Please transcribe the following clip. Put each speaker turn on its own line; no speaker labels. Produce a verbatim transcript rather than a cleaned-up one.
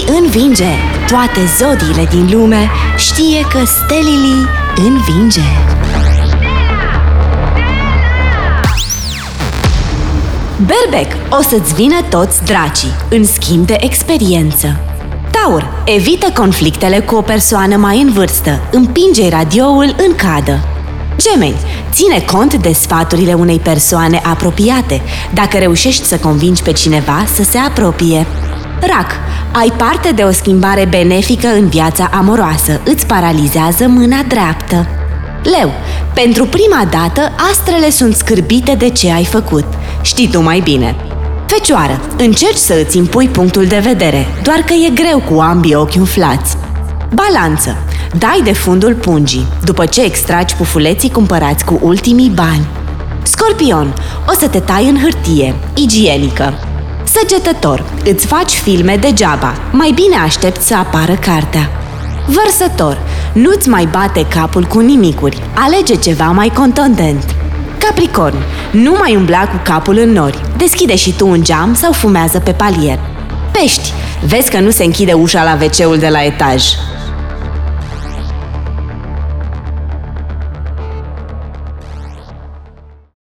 învinge. Toate zodiile din lume știe că Stelili învinge. Berbec, o să-ți vină toți dracii, în schimb de experiență. Taur, evită conflictele cu o persoană mai în vârstă, împinge radioul în cadă. Gemeni, ține cont de sfaturile unei persoane apropiate, dacă reușești să convingi pe cineva să se apropie. Rac, ai parte de o schimbare benefică în viața amoroasă, îți paralizează mâna dreaptă. Leu, pentru prima dată, astrele sunt scârbite de ce ai făcut. Știi tu mai bine. Fecioară, încerci să îți impui punctul de vedere, doar că e greu cu ambii ochi umflați. Balanță, dai de fundul pungii, după ce extragi pufuleții cumpărați cu ultimii bani. Scorpion, o să te tai în hârtie, igienică. Săgetător, îți faci filme degeaba, mai bine aștepți să apară cartea. Vărsător, nu-ți mai bate capul cu nimicuri, alege ceva mai contundent. Capricorn, nu mai umbla cu capul în nori, deschide și tu un geam sau fumează pe palier. Pești, vezi că nu se închide ușa la ve ce-ul de la etaj.